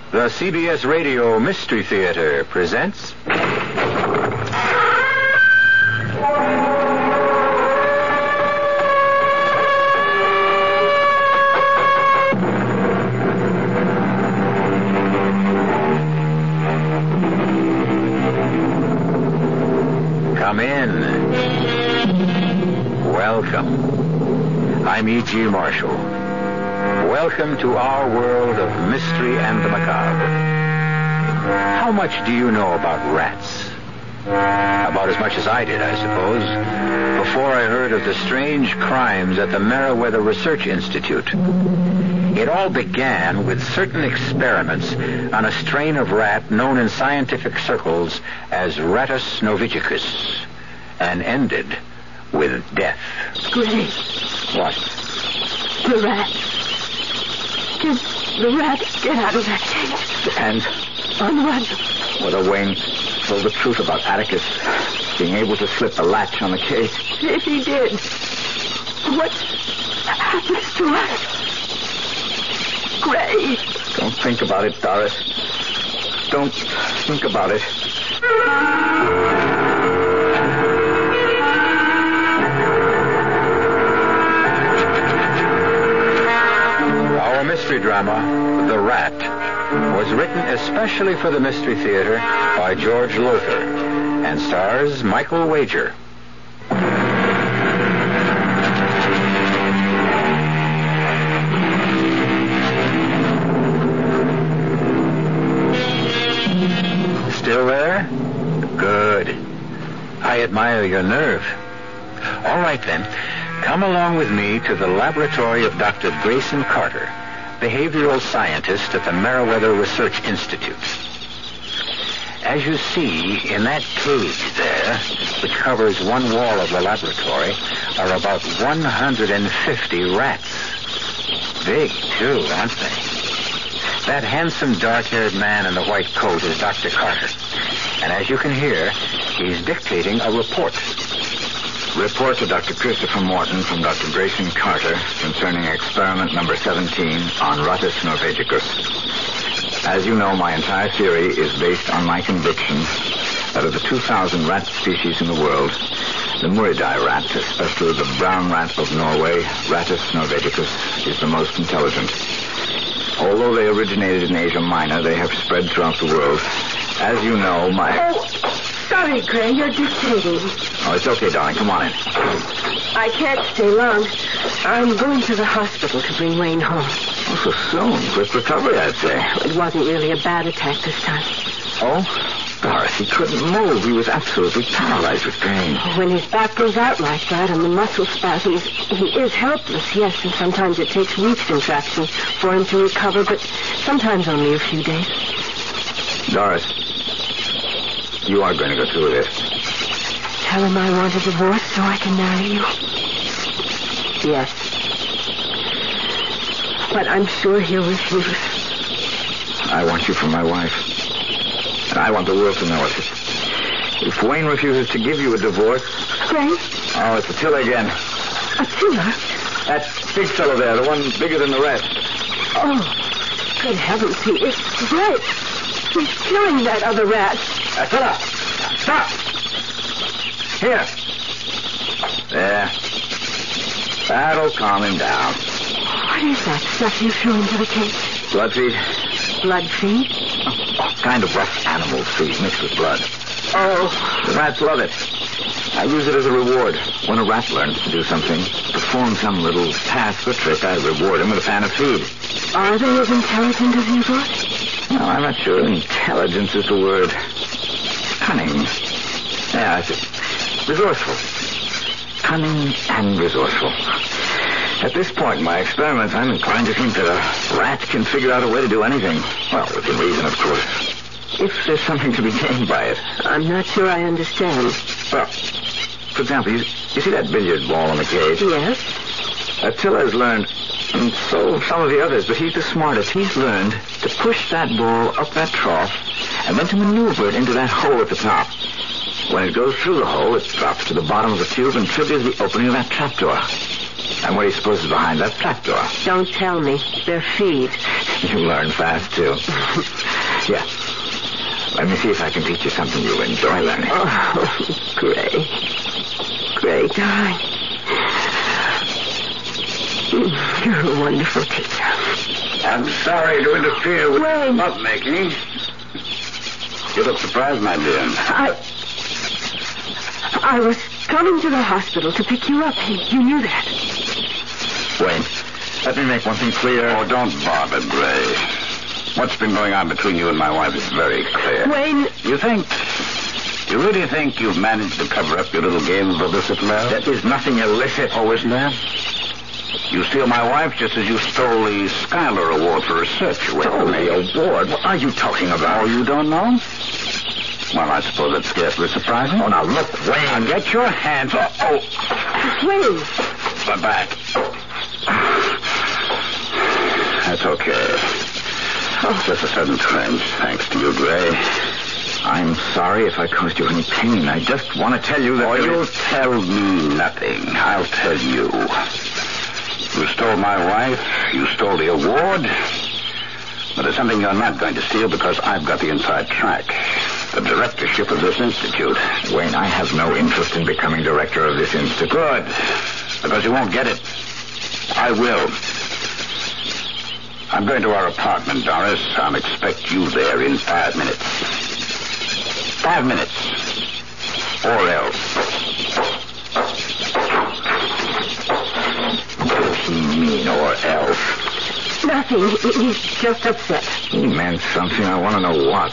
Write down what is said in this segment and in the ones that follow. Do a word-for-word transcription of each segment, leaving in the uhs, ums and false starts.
The C B S Radio Mystery Theater presents... Come in. Welcome. I'm E G. Marshall. Welcome to our world of mystery and the macabre. How much do you know about rats? About as much as I did, I suppose, before I heard of the strange crimes at the Meriwether Research Institute. It all began with certain experiments on a strain of rat known in scientific circles as Rattus novicicus, and ended with death. Gray. What? The rat. Did the rat get out of that cage? And On what? whether Wayne told the truth about Atticus being able to slip the latch on the cage. If he did, what happens to us? Gray. Don't think about it, Doris. Don't think about it. Our mystery drama, The Rat, was written especially for the Mystery Theater by George Lothar and stars Michael Wager. Still there? Good. I admire your nerve. All right, then. Come along with me to the laboratory of Doctor Grayson Carter, behavioral scientist at the Meriwether Research Institute. As you see, in that cage there, which covers one wall of the laboratory, are about one hundred fifty rats. Big, too, aren't they? That handsome dark-haired man in the white coat is Doctor Carter. And as you can hear, he's dictating a report. Report to Doctor Christopher Morton from Doctor Grayson Carter concerning experiment number seventeen on Rattus novicicus. As you know, my entire theory is based on my conviction that of the two thousand rat species in the world, the Muridae rat, especially the brown rat of Norway, Rattus novicicus, is the most intelligent. Although they originated in Asia Minor, they have spread throughout the world. As you know, my... Oh, sorry, Gray. You're dictating. Oh, it's okay, darling. Come on in. I can't stay long. I'm going to the hospital to bring Wayne home. Oh, so soon. Quick recovery, I'd say. It wasn't really a bad attack this time. Oh? Doris, he couldn't move. He was absolutely paralyzed with pain. When his back goes out like that and the muscle spasms, he is helpless, yes, and sometimes it takes weeks, in fact, for him to recover, but sometimes only a few days. Doris, you are going to go through this. Tell him I want a divorce so I can marry you. Yes. But I'm sure he'll refuse. I want you for my wife. And I want the world to know it. If Wayne refuses to give you a divorce... Gray? Oh, it's Attila again. Attila? That big fellow there, the one bigger than the rest. Oh, good heavens, he is right. He's killing that other rat. Attila! Stop! Here. There. That'll calm him down. What is that stuff you threw into the cage? Blood feed? Blood feed? Oh, kind of rough animal feed mixed with blood. Oh. The rats love it. I use it as a reward. When a rat learns to do something, perform some little task or trick, I reward him with a pan of food. Are they as intelligent as you thought? No, I'm not sure intelligence is the word. Cunning. Yeah, I see. Resourceful. Cunning and resourceful. At this point in my experiments, I'm inclined to think that a rat can figure out a way to do anything. Well, within reason, of course. If there's something to be gained by it. I'm not sure I understand. Well, for example, you, you see that billiard ball in the cage? Yes? Attila has learned, and so have some of the others, but he's the smartest. He's learned to push that ball up that trough and then to maneuver it into that hole at the top. When it goes through the hole, it drops to the bottom of the tube and triggers the opening of that trapdoor. And what do you suppose is behind that trapdoor? Don't tell me. They're feet. You learn fast, too. Yeah. Let me see if I can teach you something you'll enjoy learning. Oh, Gray. Gray, darling. You're a wonderful teacher. I'm sorry to interfere with Wayne. lovemaking. You look surprised, my dear. I... I was coming to the hospital to pick you up. You knew that. Wayne, let me make one thing clear. Oh, don't bother, Gray. What's been going on between you and my wife is very clear. Wayne... You think... You really think you've managed to cover up your little game of illicit love? That is nothing illicit. Oh, isn't there? You steal my wife just as you stole the Schuyler Award for research away Stole from me. the award? What are you talking about? Oh, you don't know? Well, I suppose that's scarcely surprising. Oh, now look, Wayne. Now get your hands off. Oh, Wayne... my back. That's okay. Oh, just a sudden twinge, thanks to you, Gray. I'm sorry if I caused you any pain. I just want to tell you that... Oh, there you'll is- tell me nothing. I'll tell you. You stole my wife. You stole the award. But there's something you're not going to steal because I've got the inside track. The directorship of this institute. Wayne, I have no interest in becoming director of this institute. Good. Because you won't get it. I will. I'm going to our apartment, Doris. I'll expect you there in five minutes. Five minutes. Or else. What does he mean, or else? Nothing. He- He's just upset. He meant something. I want to know what.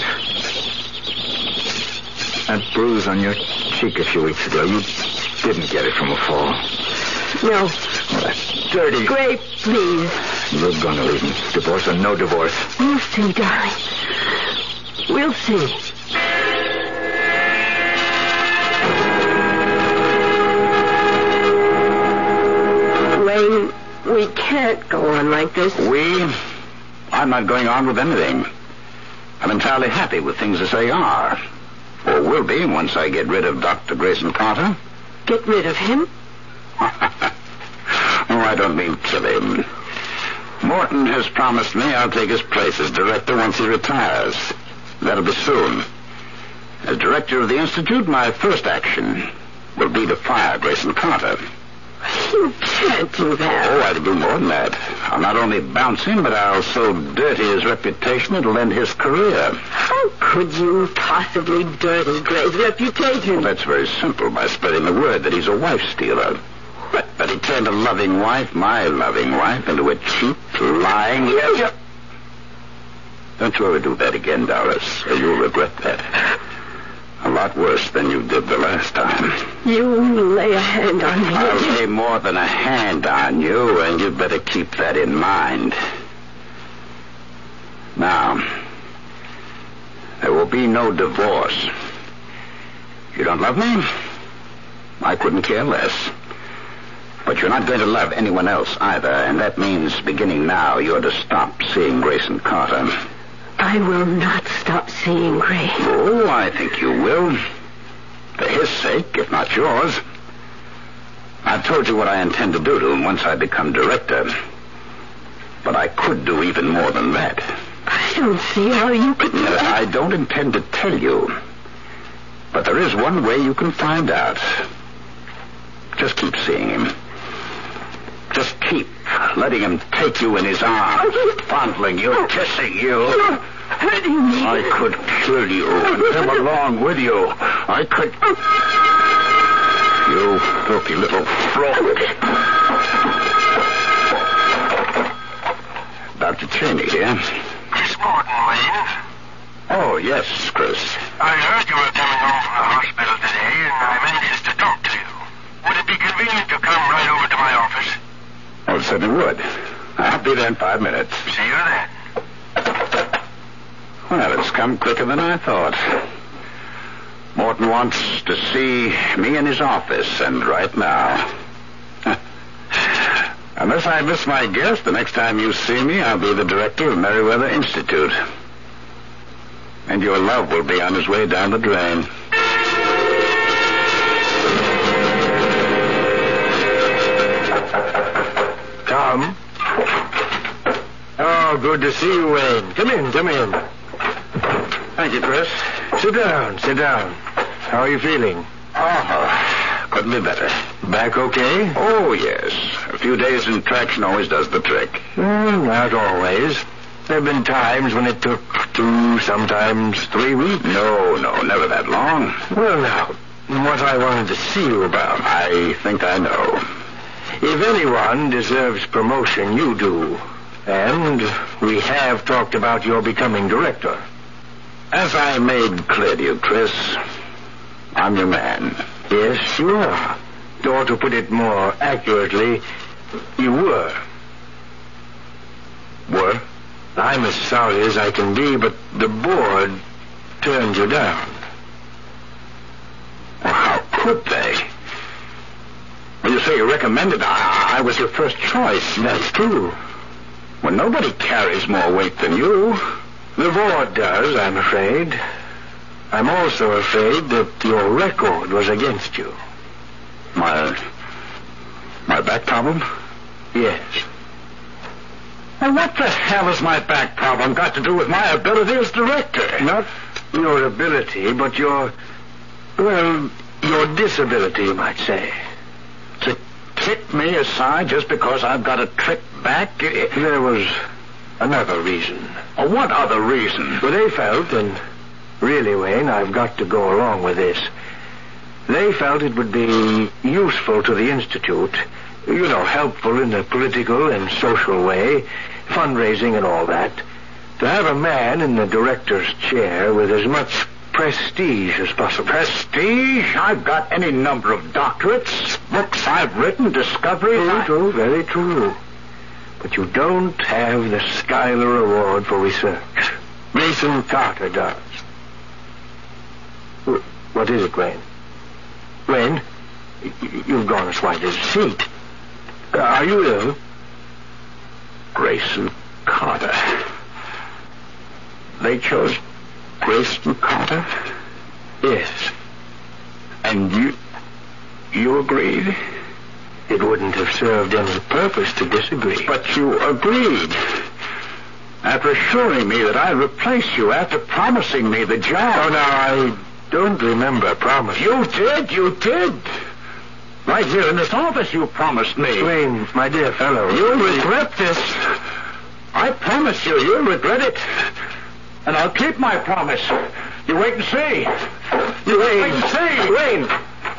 That bruise on your cheek a few weeks ago, you didn't get it from a fall. No. Oh, that's dirty. Gray, please. You're going to leave me. Divorce or no divorce. We'll see, darling. We'll see. Wayne, we can't go on like this. We? I'm not going on with anything. I'm entirely happy with things as they are. Or will be once I get rid of Doctor Grayson Carter. Get rid of him? Oh, I don't mean kill him. Morton has promised me I'll take his place as director once he retires. That'll be soon. As director of the Institute, my first action will be to fire Grayson Carter. You can't do that. Oh, I'll do more than that. I'll not only bounce him, but I'll so dirty his reputation it'll end his career. How could you possibly dirty Gray's reputation? Well, that's very simple, by spreading the word that he's a wife-stealer. But, but he turned a loving wife, my loving wife, into a cheap, lying... Don't you ever do that again, Doris, or you'll regret that. A lot worse than you did the last time. You lay a hand on me. I'll lay more than a hand on you, and you'd better keep that in mind. Now, there will be no divorce. You don't love me? I couldn't care less. But you're not going to love anyone else either, and that means beginning now you're to stop seeing Grayson Carter. I will not stop seeing Gray. Oh, I think you will. For his sake, if not yours. I've told you what I intend to do to him once I become director. But I could do even more than that. I don't see how you could... Yes, I don't intend to tell you. But there is one way you can find out. Just keep seeing him. Just keep letting him take you in his arms, fondling you, kissing you. You're hurting me. I could kill you and him along with you. I could... You filthy little fraud. Doctor Cheney here. Chris Morton, Wayne. Oh, yes, Chris. I heard you were coming home from the hospital today, and I'm anxious to talk to you. Would it be convenient to come right over to my office? Oh, it certainly would. I'll be there in five minutes. See you then. Well, it's come quicker than I thought. Morton wants to see me in his office, and right now. Unless I miss my guess, the next time you see me, I'll be the director of Meriwether Institute. And your love will be on his way down the drain. Tom? Oh, good to see you, Wayne. Come in, come in. Thank you, Chris. Sit down, sit down. How are you feeling? Oh, couldn't be better. Back okay? Oh, yes. A few days in traction always does the trick. Mm, not always. There have been times when it took two, sometimes three weeks. No, no, never that long. Well, now, what I wanted to see you about. I think I know. If anyone deserves promotion, you do. And we have talked about your becoming director. As I made clear to you, Chris, I'm your man. Yes, you are. Or to put it more accurately, you were. Were? I'm as sorry as I can be, but the board turned you down. Well, how could they? Well, you say you recommended I, I was your first choice. That's true. Well, nobody carries more weight than you. The board does, I'm afraid. I'm also afraid that your record was against you. My... my back problem? Yes. Well, what the hell has my back problem got to do with my ability as director? Not your ability, but your... well, your disability, you might say. To kick me aside just because I've got a trick back? There was another reason. Oh, what other reason? Well, they felt, and really, Wayne, I've got to go along with this. They felt it would be useful to the Institute, you know, helpful in a political and social way, fundraising and all that, to have a man in the director's chair with as much prestige as possible. Prestige? I've got any number of doctorates, books I've written, discoveries. True, I... true, very true. But you don't have the Schuyler Award for research. Grayson Carter does. What is it, Wayne? Wayne, you've gone as white as a sheet. Are you ill? Grayson Carter. They chose Grayson Carter? Yes. And you... you agreed? It wouldn't have served any purpose to disagree. But you agreed. After assuring me that I'd replace you, after promising me the job. Oh, now, I don't remember promising. You did, you did. Right here in this office you promised me. Wayne, my dear fellow. You'll regret this. I promise you, you'll regret it. And I'll keep my promise. You wait and see. You Wayne. wait and see. Wayne.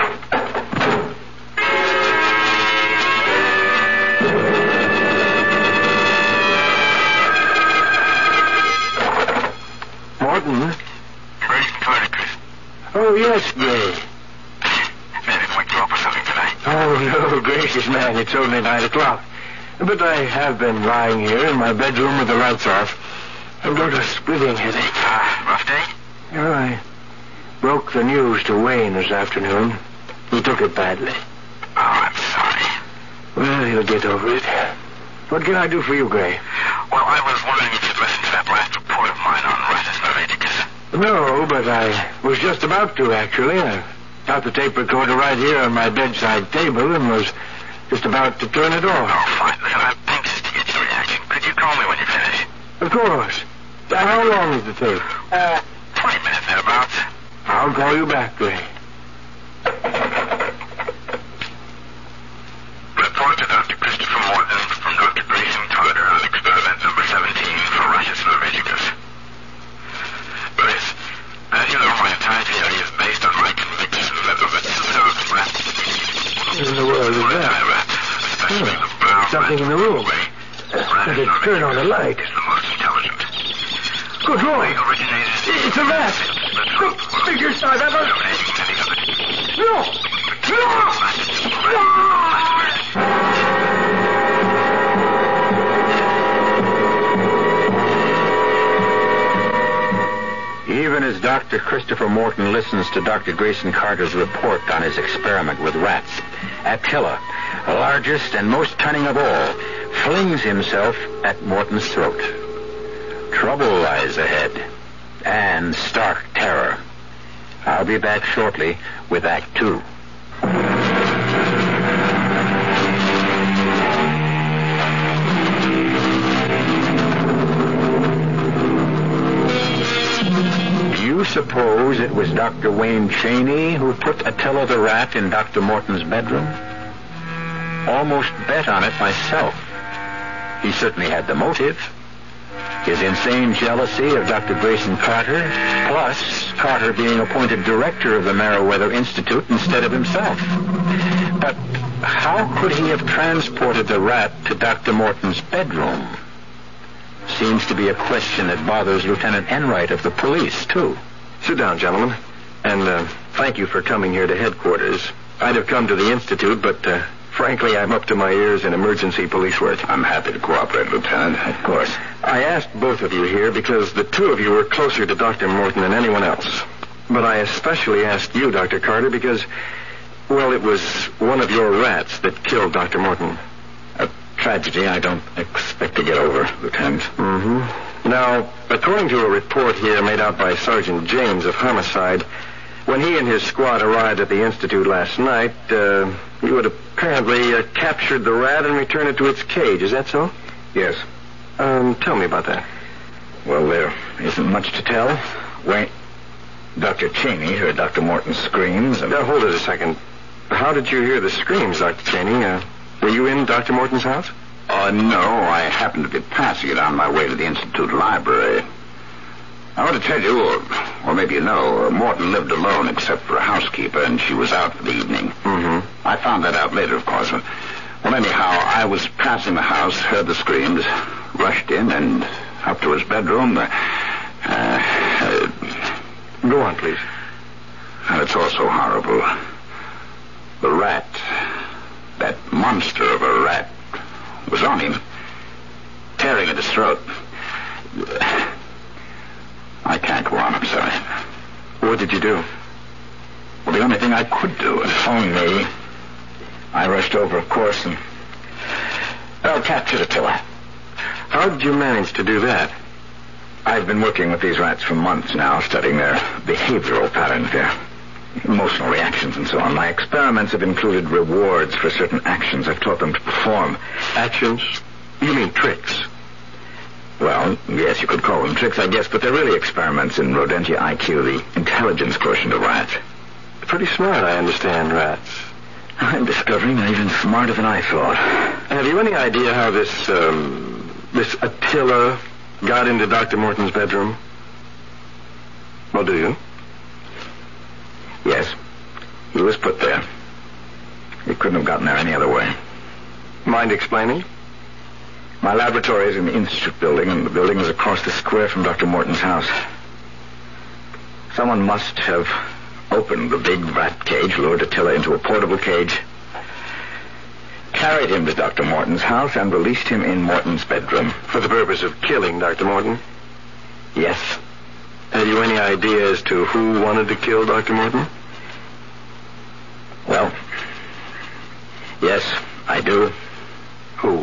Morton? Grayson Carter, Chris. Oh, yes, Gray. Maybe wake you up or something tonight. Oh, no, gracious man, it's only nine o'clock. But I have been lying here in my bedroom with the lights off. I've got a splitting headache. Ah, rough day? Oh, I broke the news to Wayne this afternoon. He took it badly. Oh, I'm sorry. Well, he'll get over it. What can I do for you, Gray? Well, I was wondering if you'd listened to that last report of mine on Rattus Norvegicus. No, but I was just about to, actually. I got the tape recorder right here on my bedside table and was just about to turn it off. Oh, fine. Listen, I'm anxious to get your reaction. Could you call me when you finish? Of course. How long is the tape? Uh, twenty minutes thereabouts. I'll call you back, Gray. Report to Doctor Christopher Morton from Doctor Grayson Carter on experiment number seventeen for Rattus Norvegicus. Chris, as you know, my entire theory is based on my conviction that the Methuselah rat... What in the world is that? Rat, especially the brown Something in the room. Rattus They turn on the light. is the most intelligent. Good Lord. Originated... It's a rat. The biggest I've ever... No! Even as Doctor Christopher Morton listens to Doctor Grayson Carter's report on his experiment with rats, Attila, the largest and most cunning of all, flings himself at Morton's throat. Trouble lies ahead, and stark terror. I'll be back shortly with Act Two. suppose it was Doctor Wayne Cheney who put Attila the rat in Doctor Morton's bedroom? Almost bet on it myself. He certainly had the motive. His insane jealousy of Doctor Grayson Carter, plus Carter being appointed director of the Meriwether Institute instead of himself. But how could he have transported the rat to Doctor Morton's bedroom? Seems to be a question that bothers Lieutenant Enright of the police, too. Sit down, gentlemen. And uh, thank you for coming here to headquarters. I'd have come to the Institute, but uh, frankly, I'm up to my ears in emergency police work. I'm happy to cooperate, Lieutenant. Of course. I asked both of you here because the two of you were closer to Doctor Morton than anyone else. But I especially asked you, Doctor Carter, because, well, it was one of your rats that killed Doctor Morton. A tragedy I don't expect to get over, Lieutenant. Mm-hmm. Now, according to a report here made out by Sergeant James of Homicide, when he and his squad arrived at the Institute last night, uh, you had apparently uh, captured the rat and returned it to its cage. Is that so? Yes. Um, tell me about that. Well, there isn't much to tell. Wait. Doctor Cheney heard Doctor Morton's screams and... Now, hold it a second. How did you hear the screams, Doctor Cheney? Uh, were you in Doctor Morton's house? Uh, no, I happened to be passing it on my way to the Institute library. I want to tell you, or, or maybe you know, uh, Morton lived alone except for a housekeeper, and she was out for the evening. Mm-hmm. I found that out later, of course. But, well, anyhow, I was passing the house, heard the screams, rushed in, and up to his bedroom. Uh, uh, Go on, please. And it's all so horrible. The rat, that monster of a rat, was on him, tearing at his throat. I can't go on, I'm sorry. What did you do? Well, the only thing I could do is phone me. I rushed over, of course, and... well, captured Attila. How did you manage to do that? I've been working with these rats for months now, studying their behavioral patterns, their emotional reactions and so on. My experiments have included rewards for certain actions I've taught them to perform. Actions? You mean tricks? Well, yes, you could call them tricks, I guess, but they're really experiments in Rodentia I Q, the intelligence quotient of rats. Pretty smart, I understand, rats. I'm discovering they're even smarter than I thought. Have you any idea how this, um, this Attila got into Doctor Morton's bedroom? Well, do you? Yes. He was put there. He couldn't have gotten there any other way. Mind explaining? My laboratory is in the Institute building, and the building is across the square from Doctor Morton's house. Someone must have opened the big rat cage, lured Attila into a portable cage, carried him to Doctor Morton's house, and released him in Morton's bedroom. For the purpose of killing Doctor Morton? Yes. Have you any idea as to who wanted to kill Doctor Morton? Well, yes, I do. Who?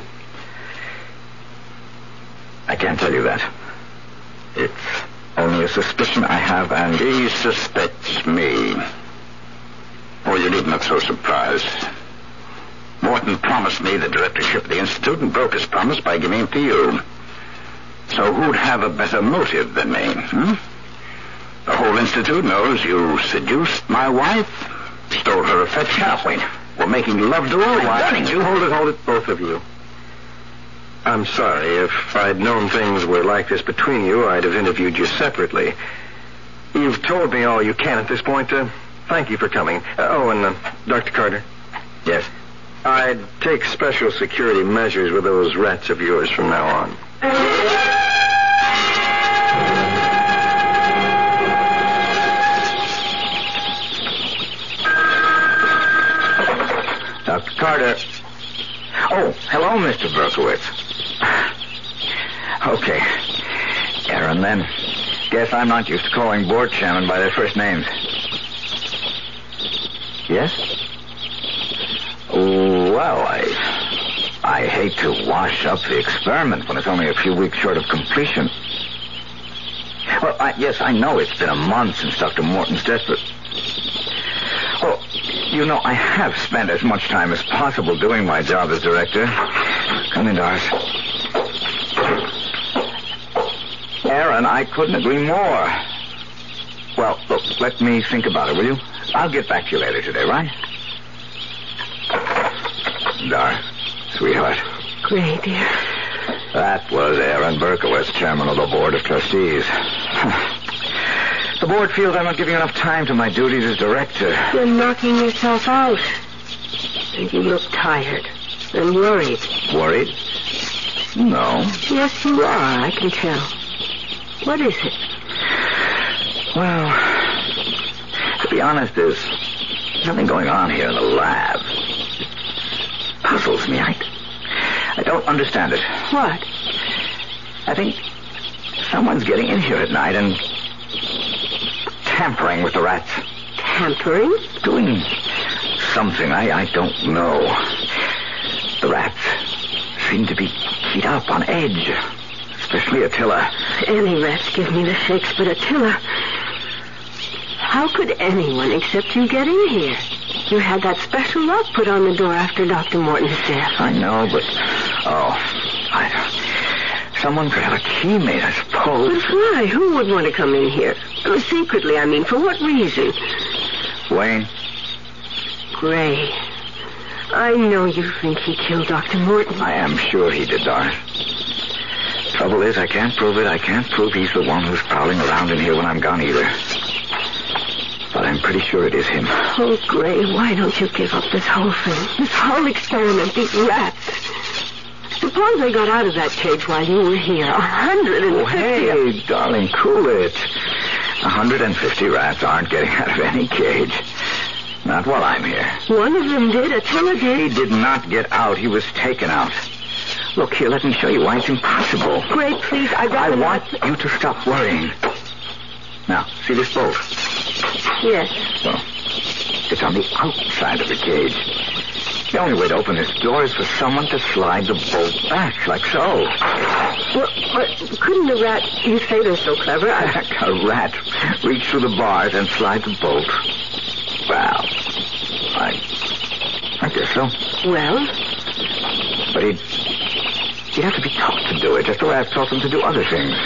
I can't tell you that. It's only a suspicion I have, and... He suspects me. Oh, you need not so surprised. Morton promised me the directorship of the Institute and broke his promise by giving it to you. So who'd have a better motive than me, hmm? The whole Institute knows you seduced my wife, stole her affection, were making love to her while... Dunning, you hold it, hold it, both of you. I'm sorry. If I'd known things were like this between you, I'd have interviewed you separately. You've told me all you can at this point. Uh, thank you for coming. Uh, oh, and uh, Doctor Carter. Yes? I'd take special security measures with those rats of yours from now on. Doctor Carter. Oh, hello, Mister Berkowitz. Okay. Aaron, then. Guess I'm not used to calling board chairmen by their first names. Yes? Well, I... I hate to wash up the experiment when it's only a few weeks short of completion. Well, I, yes, I know it's been a month since Doctor Morton's death, but... Well, you know, I have spent as much time as possible doing my job as director. Come in, Doris. Aaron, I couldn't agree more. Well, look, let me think about it, will you? I'll get back to you later today, right? Dar, sweetheart. Gray, dear. That was Aaron Berkowitz, chairman of the board of trustees. The board feels I'm not giving enough time to my duties as director. You're knocking yourself out. And you look tired and worried. Worried? No. Yes, you are, I can tell. What is it? Well, to be honest, there's nothing going on here in the lab. It puzzles me. I, I don't understand it. What? I think someone's getting in here at night and tampering with the rats. Tampering? Doing something I, I don't know. The rats seem to be keyed up on edge, especially Attila. Any rats give me the shakes, but Attila... How could anyone except you get in here? You had that special lock put on the door after Doctor Morton's death. I know, but... Oh, I... Someone could have a key made, I suppose. But why? Who would want to come in here? Uh, secretly, I mean. For what reason? Wayne? Gray. I know you think he killed Doctor Morton. I am sure he did, Doris. Trouble is, I can't prove it. I can't prove he's the one who's prowling around in here when I'm gone either. But I'm pretty sure it is him. Oh, Gray, why don't you give up this whole thing? This whole experiment, these rats. Suppose they got out of that cage while you were here. A hundred and Oh, fifty. hey, darling, cool it. A hundred and fifty rats aren't getting out of any cage. Not while I'm here. One of them did. Attila He did. did not get out. He was taken out. Look here, let me show you why it's impossible. Gray, please, I'd I rather want not... you to stop worrying. Now, see this bolt? Yes. Well, it's on the outside of the cage. The only way to open this door is for someone to slide the bolt back, like so. Well, but couldn't a rat... You say they're so clever. I... A rat reach through the bars and slide the bolt. Well, I... I guess so. Well? But he'd... He'd have to be taught to do it, just the way I've taught him to do other things.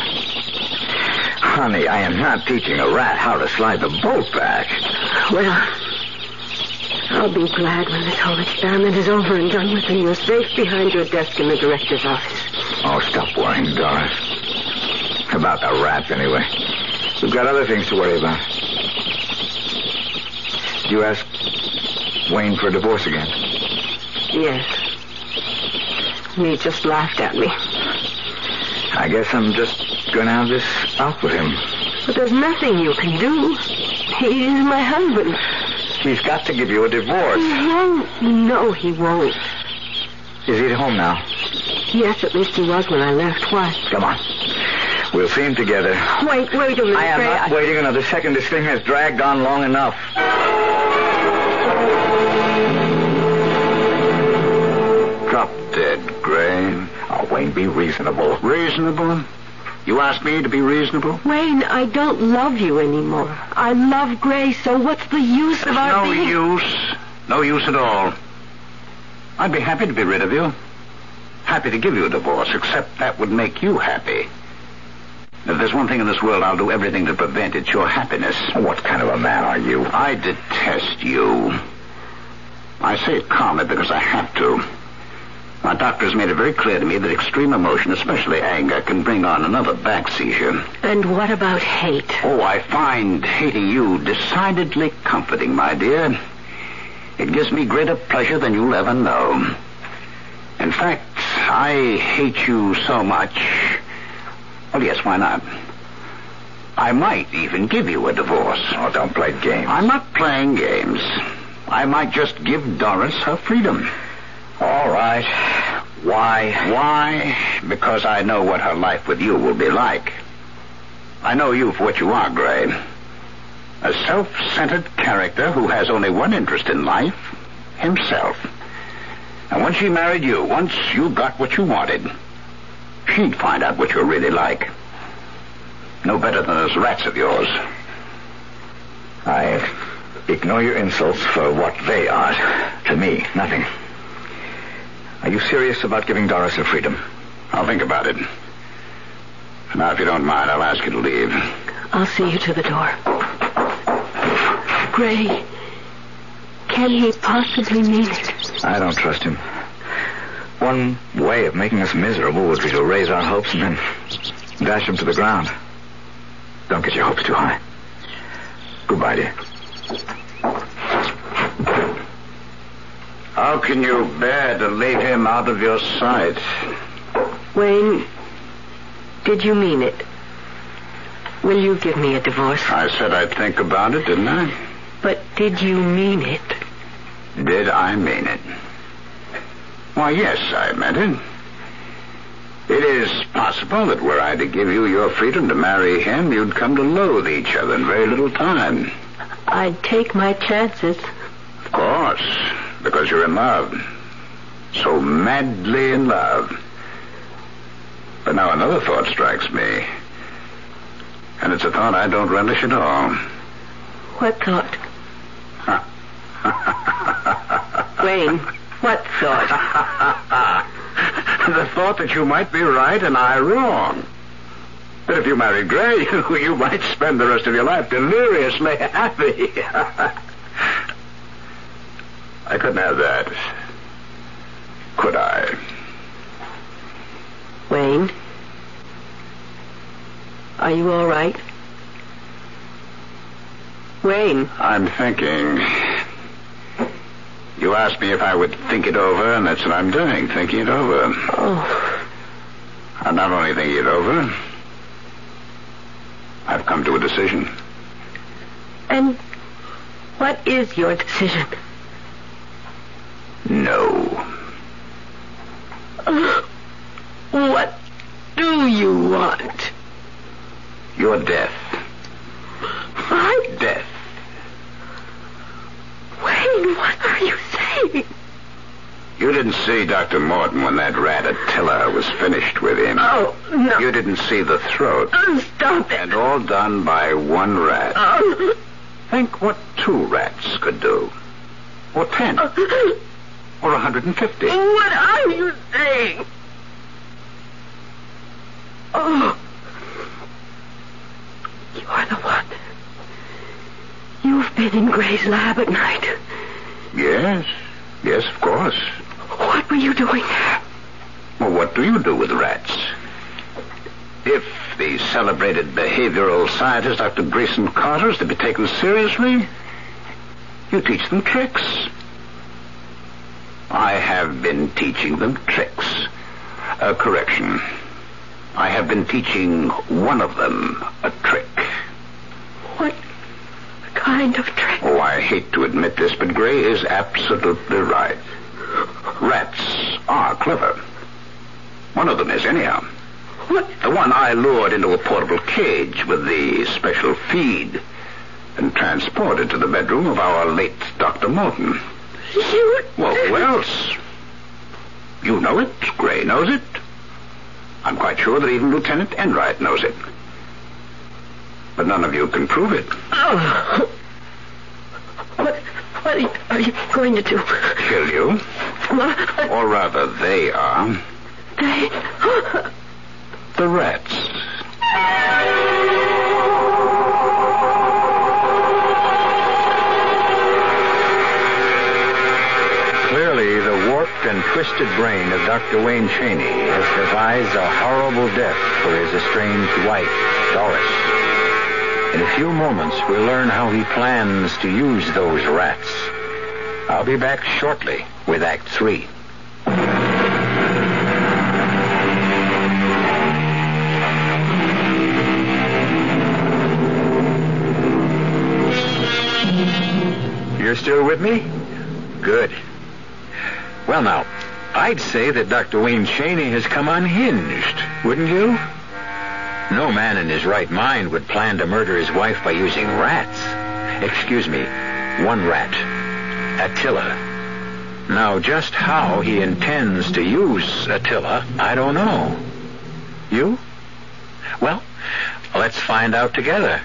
Honey, I am not teaching a rat how to slide the bolt back. Well, I'll be glad when this whole experiment is over and done with and you're safe behind your desk in the director's office. Oh, stop worrying, Doris. About the rats, anyway. We've got other things to worry about. Did you ask Wayne for a divorce again? Yes. And he just laughed at me. I guess I'm just going to have this out with him. But there's nothing you can do. He's my husband. He's got to give you a divorce. He won't. No, he won't. Is he at home now? Yes, at least he was when I left. Why? Come on. We'll see him together. Wait, wait a minute. I am Gray. not I... waiting another second. This thing has dragged on long enough. Drop dead, Gray. Oh, Wayne, be reasonable. Reasonable? You asked me to be reasonable? Wayne, I don't love you anymore. I love Gray, so what's the use of our No being... use. No use at all. I'd be happy to be rid of you. Happy to give you a divorce, except that would make you happy. If there's one thing in this world, I'll do everything to prevent, it's your happiness. What kind of a man are you? I detest you. I say it calmly because I have to. My doctor has made it very clear to me that extreme emotion, especially anger, can bring on another back seizure. And what about hate? Oh, I find hating you decidedly comforting, my dear. It gives me greater pleasure than you'll ever know. In fact, I hate you so much... Well, yes, why not? I might even give you a divorce. Oh, don't play games. I'm not playing games. I might just give Doris her freedom. All right. Why? Why? Because I know what her life with you will be like. I know you for what you are, Gray. A self-centered character who has only one interest in life, himself. And when she married you, once you got what you wanted, she'd find out what you're really like. No better than those rats of yours. I ignore your insults for what they are. To me, nothing. Are you serious about giving Doris her freedom? I'll think about it. Now, if you don't mind, I'll ask you to leave. I'll see you to the door. Gray, can he possibly mean it? I don't trust him. One way of making us miserable would be to raise our hopes and then dash them to the ground. Don't get your hopes too high. Goodbye, dear. How can you bear to leave him out of your sight? Wayne, did you mean it? Will you give me a divorce? I said I'd think about it, didn't I? But did you mean it? Did I mean it? Why, yes, I meant it. It is possible that were I to give you your freedom to marry him, you'd come to loathe each other in very little time. I'd take my chances. Of course, because you're in love. So madly in love. But now another thought strikes me. And it's a thought I don't relish at all. What thought? Wayne, what thought? The thought that you might be right and I wrong. That if you married Gray, you might spend the rest of your life deliriously happy. I couldn't have that. Could I? Wayne, are you all right? Wayne. I'm thinking. You asked me if I would think it over, and that's what I'm doing, thinking it over. Oh. I'm not only thinking it over, I've come to a decision. And what is your decision? No. Uh, what do you want? Your death. My Death. Wayne, what are you saying? You didn't see Doctor Morton when that rat Attila was finished with him. Oh, no. You didn't see the throat. Oh, stop it. And all done by one rat. Oh. Think what two rats could do. Or ten. Uh, or a hundred and fifty. What are you saying? Oh. You're the one. You've been in Gray's lab at night. Yes. Yes, of course. What were you doing there? Well, what do you do with rats? If the celebrated behavioral scientist Doctor Grayson Carter is to be taken seriously, you teach them tricks. I have been teaching them tricks. Uh, correction. I have been teaching one of them a trick. What kind of trick? Oh, I hate to admit this, but Gray is absolutely right. Rats are clever. One of them is, anyhow. What? The one I lured into a portable cage with the special feed and transported to the bedroom of our late Doctor Morton. You... Well, who else? You know it. Gray knows it. I'm quite sure that even Lieutenant Enright knows it. But none of you can prove it. Oh. What, what are you, are you going to do? Kill you. What? Or rather, they are. They... The rats. Clearly, the warped and twisted brain of Doctor Wayne Chaney has devised a horrible death for his estranged wife, Doris. In a few moments, we'll learn how he plans to use those rats. I'll be back shortly with Act Three. You're still with me? Good. Well, now, I'd say that Doctor Wayne Chaney has come unhinged, wouldn't you? No man in his right mind would plan to murder his wife by using rats. Excuse me, one rat. Attila. Now, just how he intends to use Attila, I don't know. You? Well, let's find out together.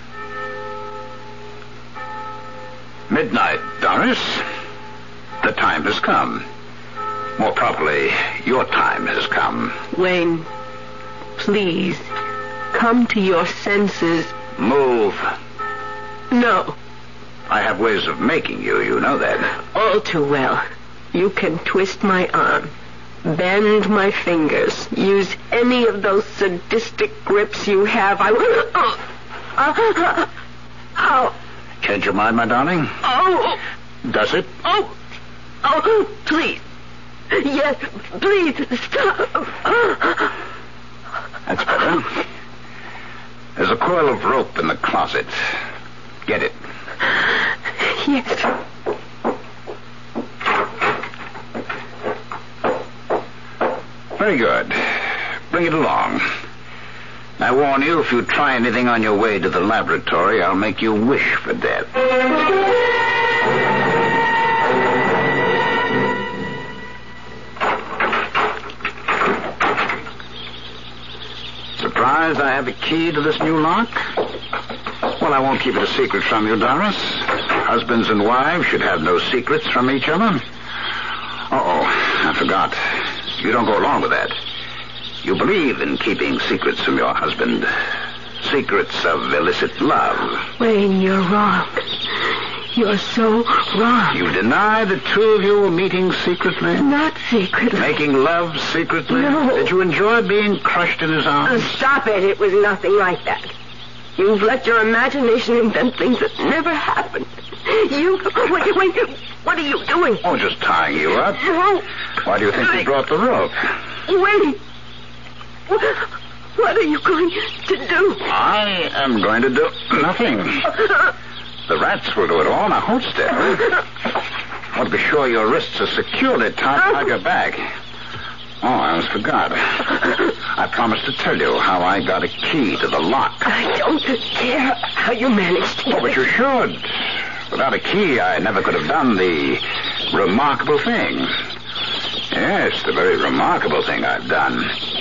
Midnight, Doris. The time has come. More properly, your time has come. Wayne, please, come to your senses. Move. No. I have ways of making you, you know that. All too well. You can twist my arm, bend my fingers, use any of those sadistic grips you have. I will... Oh. Oh. Oh. Can't you mind, my darling? Oh. Does it? Oh. Oh, please. Yes, please, stop. That's better. There's a coil of rope in the closet. Get it. Yes. Very good. Bring it along. I warn you, if you try anything on your way to the laboratory, I'll make you wish for death. Surprised I have a key to this new lock? Well, I won't keep it a secret from you, Doris. Husbands and wives should have no secrets from each other. Uh-oh, I forgot. You don't go along with that. You believe in keeping secrets from your husband. Secrets of illicit love. Wayne, you're wrong. You're so wrong. You deny the two of you were meeting secretly? Not secretly. Making love secretly? No. Did you enjoy being crushed in his arms? Oh, stop it. It was nothing like that. You've let your imagination invent things that never happened. You... Wait, wait, what are you doing? Oh, just tying you up. No. Why do you think we brought the rope? Wait. What are you going to do? I am going to do nothing. The rats will do it all. Now, hold still. I want to be sure your wrists are securely tied behind your back. Oh, I almost forgot. I promised to tell you how I got a key to the lock. I don't care how you managed to... Oh, but you should. Without a key, I never could have done the remarkable thing. Yes, the very remarkable thing I've done.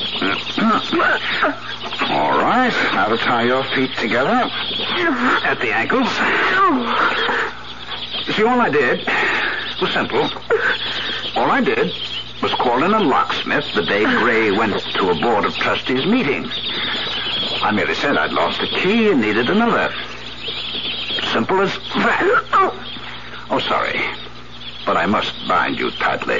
All right, now to tie your feet together at the ankles. You see, all I did was simple. All I did was call in a locksmith the day Gray went to a board of trustees meeting. I merely said I'd lost a key and needed another. Simple as that. Oh, sorry. But I must bind you tightly.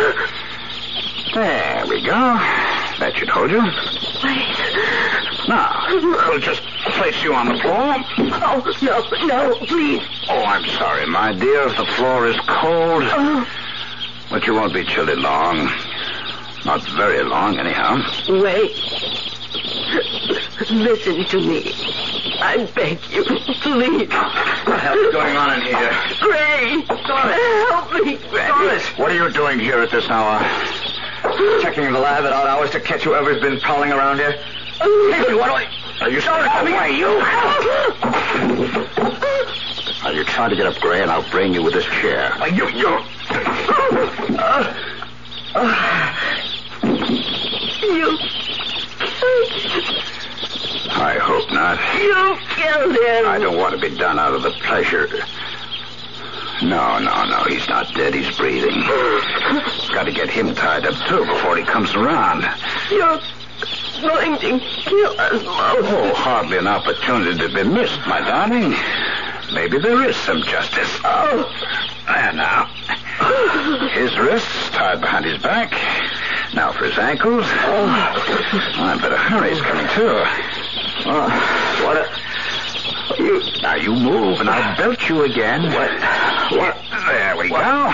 There we go. That should hold you. Wait. Now, we'll just place you on the floor. Oh, no, no, please. Oh, I'm sorry, my dear, if the floor is cold. Oh. But you won't be chilly long. Not very long, anyhow. Wait. Listen to me. I beg you, please. What the hell is going on in here? Gray! Help me, Gray. Doris, what are you doing here at this hour? Checking the lab at odd hours to catch whoever's been prowling around here? Hey, what do I... Are you sorry for me? You... Now, you try to get up, Gray, and I'll brain you with this chair. Uh, you... you... Uh, uh, you... I hope not. You killed him. I don't want to be done out of the pleasure. No, no, no. He's not dead. He's breathing. Got to get him tied up, too, before he comes around. You're going to kill us both. Oh, hardly an opportunity to be missed, my darling. Maybe there is some justice. Oh. There now. His wrists tied behind his back. Now for his ankles. Oh. I better hurry. He's coming, too. Oh, what a... You... Now you move, and I'll belt you again. What? What? There we go.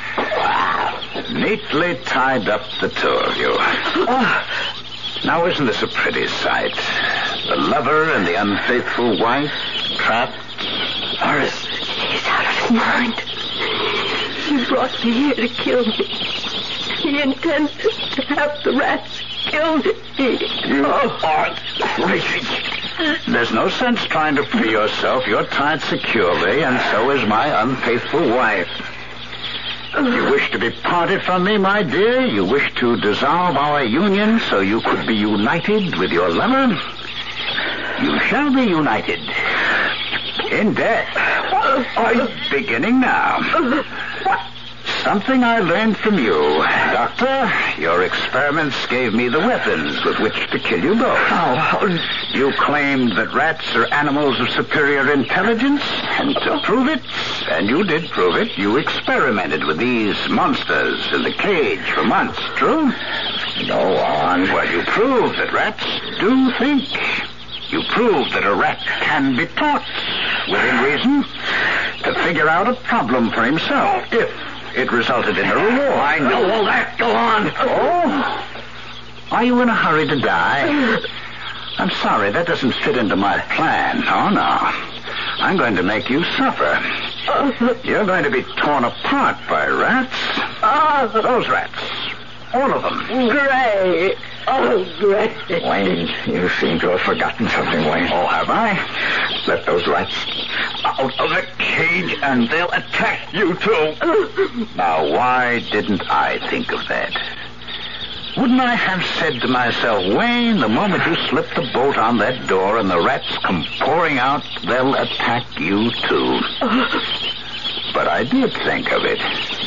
Neatly tied up, the two of you. Oh. Now, isn't this a pretty sight? The lover and the unfaithful wife trapped. Doris, he's out of his mind. He brought me here to kill me. He intends to have the rats killed. He... You are crazy. There's no sense trying to free yourself. You're tied securely, and so is my unfaithful wife. You wish to be parted from me, my dear? You wish to dissolve our union so you could be united with your lover? You shall be united. In death. I'm beginning now. Something I learned from you. Doctor, your experiments gave me the weapons with which to kill you both. Oh, You claimed that rats are animals of superior intelligence, and to prove it, and you did prove it, you experimented with these monsters in the cage for months, true? Go on. Well, you proved that rats do think. You proved that a rat can be taught, within reason, to figure out a problem for himself, if it resulted in a reward. I know all that. Go on. Oh? Are you in a hurry to die? I'm sorry, that doesn't fit into my plan. Oh, no. I'm going to make you suffer. You're going to be torn apart by rats. Those rats. All of them. Gray. Oh, Gray. Wayne, you seem to have forgotten something, Wayne. Oh, have I? Let those rats out of the cage and they'll attack you, too. Now, why didn't I think of that? Wouldn't I have said to myself, Wayne, the moment you slip the bolt on that door and the rats come pouring out, they'll attack you, too. But I did think of it.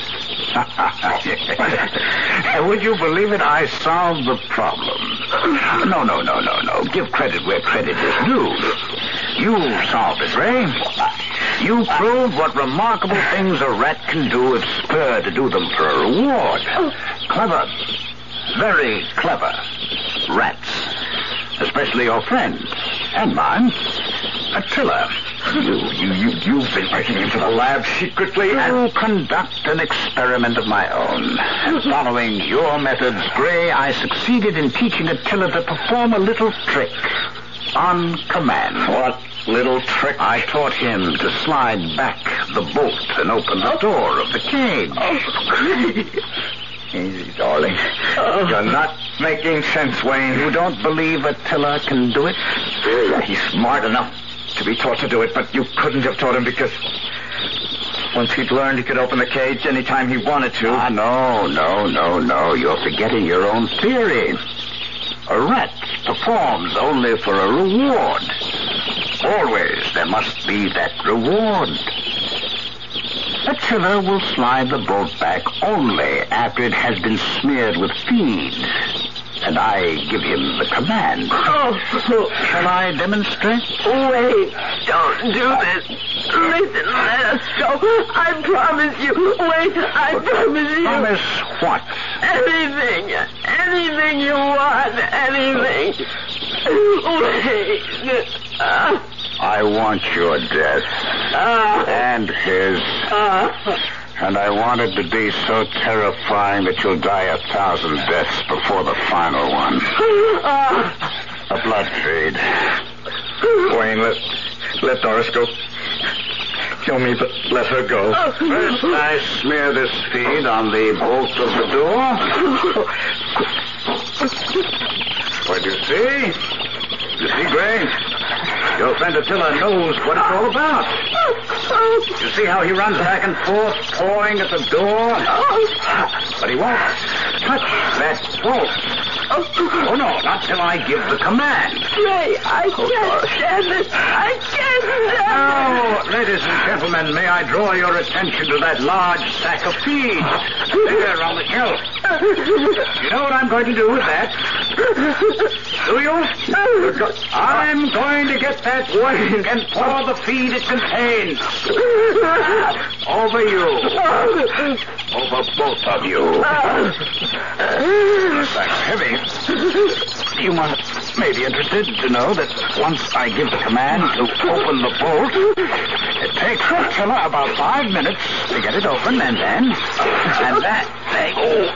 Would you believe it? I solved the problem. No, no, no, no, no. Give credit where credit is due. You solved it, Ray. You proved what remarkable things a rat can do if spurred to do them for a reward. Clever. Very clever. Rats. Especially your friends. And mine. Attila. You, you, you, you've been breaking into the lab secretly and conduct an experiment of my own. And following your methods, Gray, I succeeded in teaching Attila to perform a little trick. On command. What little trick? I taught him to slide back the bolt and open the door of the cage. Easy, darling. You're not making sense, Wayne. You don't believe Attila can do it? He's smart enough to be taught to do it, but you couldn't have taught him because once he'd learned he could open the cage anytime he wanted to. Ah, no, no, no, no. You're forgetting your own theory. A rat performs only for a reward. Always there must be that reward. Attila will slide the bolt back only after it has been smeared with feed. And I give him the command. Oh. Shall I demonstrate? Wait, don't do this. Listen, let us go. I promise you. Wait, I promise you. Promise what? Anything. Anything you want. Anything. Wait. Uh, I want your death. uh, And his. uh, And I want it to be so terrifying that you'll die a thousand deaths before the final one. uh, A blood feed. Wayne, let, let Doris go. Kill me, but let her go. First, I smear this feed on the bolt of the door. What do you see? You see, Gray? Your friend Attila knows what it's all about. You see how he runs back and forth, pawing at the door? But he won't touch that bolt. Oh, no, not till I give the command. Ray, I can't stand this. I can't stand Now, ladies and gentlemen, may I draw your attention to that large sack of feed there on the shelf. You know what I'm going to do with that? Do you? I'm going to get that wing and pour the feed it contains. Over you. Over both of you. That's heavy. You must may be interested to know that once I give the command to open the bolt, it takes Attila about five minutes to get it open, and then, and that, they,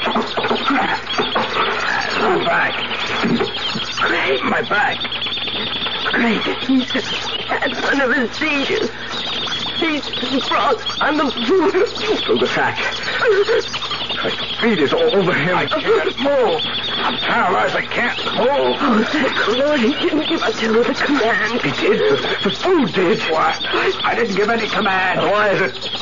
oh, my back. Great. My back. Great. He's had one of his seizures. He's brought on the food. Through the sack. My feet is all over him. I can't move. I'm paralyzed. I can't move. Oh, thank Lord, he didn't give Attila the command. He did. The, the food did. What? I didn't give any command. Why is it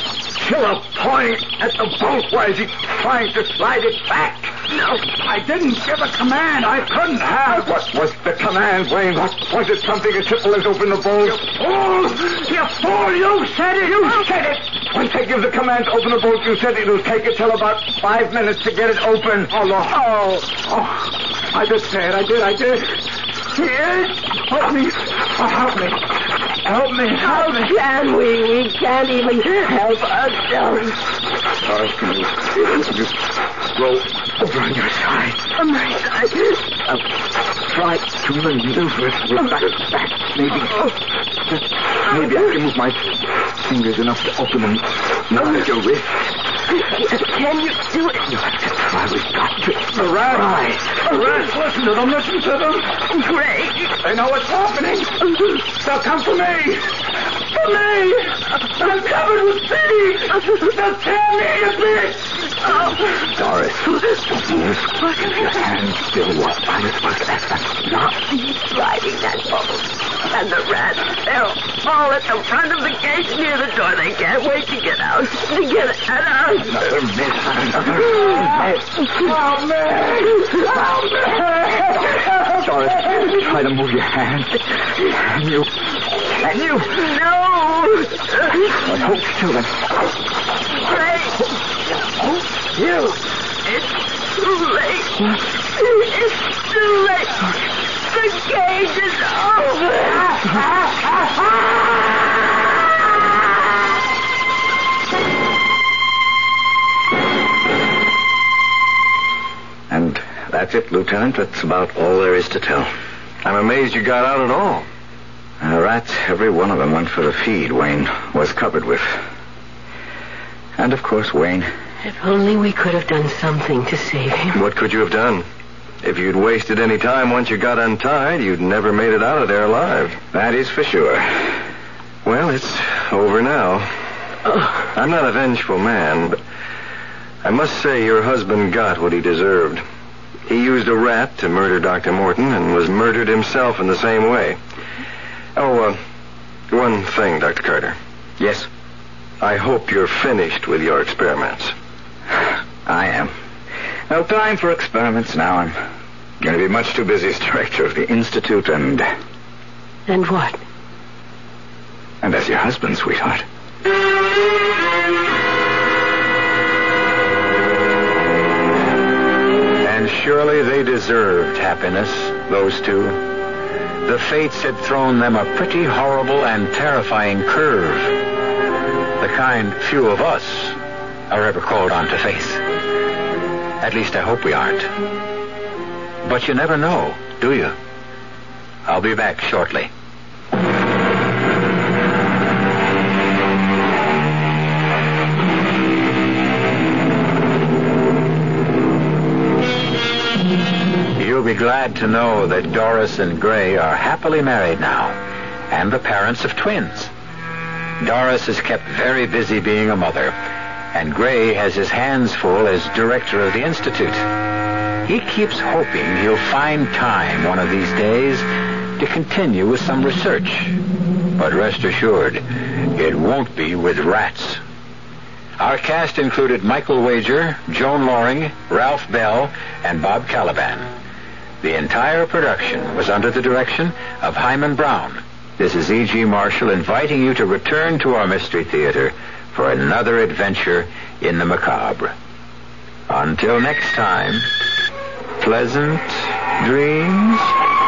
killer point at the boat. Why is he trying to slide it back? No, I didn't give a command. I couldn't have. What was the command, Wayne? What was it? Something as simple as open the boat? You fool! You fool! You said it! You said it! Once I give the command to open the boat, you said it'll take it till about five minutes to get it open. Oh, Lord. Oh, oh. I did say it. I did. I did. Yes. Help me. Oh, help me. Help me. Help me. Can we? We can't even help ourselves. Doris, can you, can you roll over on your side? On my side. Uh, try to maneuver it with back, back, maybe. Just maybe I can move my fingers enough to open them. Not at your wrist. Can you do it? You have to try. We've got to The rats. The rats. Listen to them. Listen to them. Gray. They know what's happening. They'll come for me. For me. I'm covered with seeds. They'll tear me to bits. Oh. Doris, don't move. Your hands still what? I'm supposed to ask that. Not He's riding that bubble. And the rats, they're all at the front of the gate near the door. They can't wait to get out. To get at us. another miss. Another miss. Help me. Help me. Doris, try to move your hand. Can you? Can you? No. I hope so. Then. Great. You. It's too late. It's too late. The cage is over. And that's it, Lieutenant. That's about all there is to tell. I'm amazed you got out at all. The rats, every one of them went for the feed Wayne was covered with. And, of course, Wayne. If only we could have done something to save him. What could you have done? If you'd wasted any time once you got untied, you'd never made it out of there alive. That is for sure. Well, it's over now. Oh. I'm not a vengeful man, but I must say your husband got what he deserved. He used a rat to murder Doctor Morton and was murdered himself in the same way. Oh, uh, one thing, Doctor Carter. Yes? I hope you're finished with your experiments. I am. No time for experiments now. I'm going to be much too busy as director of the Institute and... And what? And as your husband, sweetheart. And surely they deserved happiness, those two. The fates had thrown them a pretty horrible and terrifying curve. The kind few of us are ever called on to face. At least I hope we aren't. But you never know, do you? I'll be back shortly. You'll be glad to know that Doris and Gray are happily married now, and the parents of twins. Doris is kept very busy being a mother, and Gray has his hands full as director of the Institute. He keeps hoping he'll find time one of these days to continue with some research. But rest assured, it won't be with rats. Our cast included Michael Wager, Joan Loring, Ralph Bell, and Bob Caliban. The entire production was under the direction of Hyman Brown. This is E G. Marshall inviting you to return to our Mystery Theater for another adventure in the macabre. Until next time, pleasant dreams.